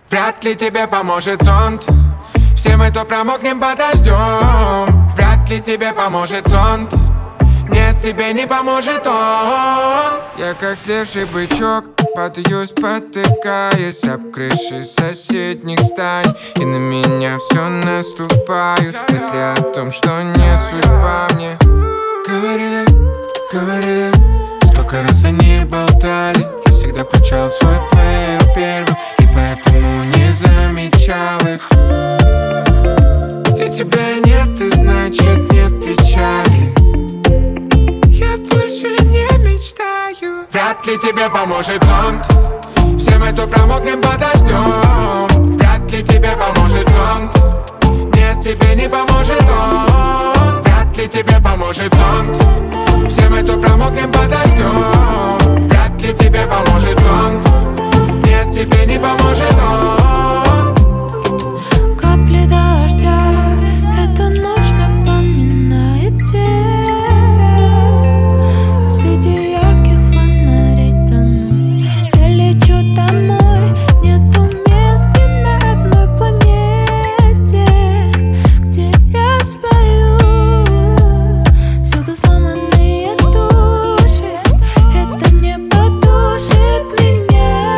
Вряд ли тебе поможет зонт. Все мы то промокнем под дождем. Вряд ли тебе поможет зонт. Нет, тебе не поможет он. Я как слевший бычок, падаю, спотыкаясь об крыши соседних стань. И на меня все наступают мысли о том, что не судьба мне. Говорили, говорили, сколько раз они болтали. Я всегда включал свой плеер первым, и поэтому не замечал их. Где тебя нет, и значит нет печали. Я больше не мечтаю. Вряд ли тебе поможет зонт. Все мы то промокнем под дождем. Вряд ли тебе поможет зонт. Нет, тебе не поможет он. Вряд ли тебе поможет зонт. Все мы то промокнем под дождем. Вряд ли тебе поможет зонт. Нет, тебе не поможет он. Капли дождя, эта ночь напоминает тебя. Среди ярких фонарей тону. Я лечу домой, нету мест ни на одной планете, где я спою. Всюду сломанные души, это не подушит меня.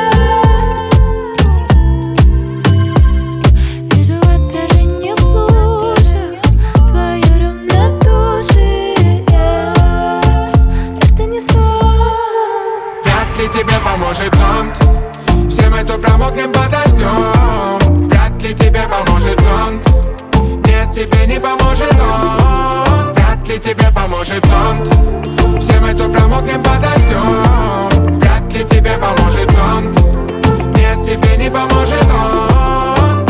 Вижу отражение в лужах, твое равнодушие. Это не сон. Вряд ли тебе поможет зонт. Все мы то промокнем под дождем. Вряд ли тебе поможет зонт. Нет, тебе не поможет он. Вряд ли тебе поможет зонт. Все мы то промокнем под дождем. Вряд ли тебе поможет зонт. Нет, тебе не поможет он.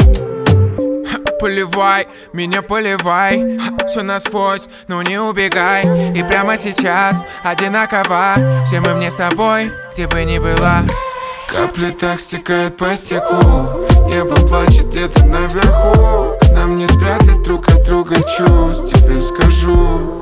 Поливай, меня поливай. Все насквозь, ну не убегай. И прямо сейчас одинаково. Все мы мне с тобой, где бы ни была. Капли так стекают по стеклу. Небо плачет где-то наверху. Нам не спрятать друг от друга чувств, тебе скажу.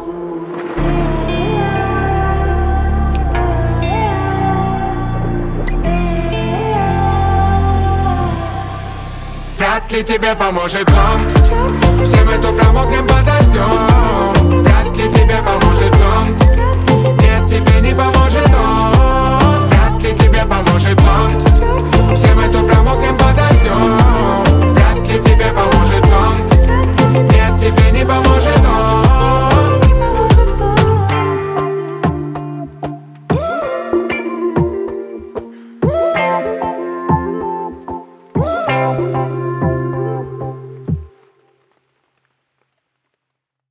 Вряд ли тебе поможет зонт. Все мы то промокнем под дождем. Вряд ли тебе поможет зонт. Нет, тебе не поможет он. Вряд ли тебе поможет зонт.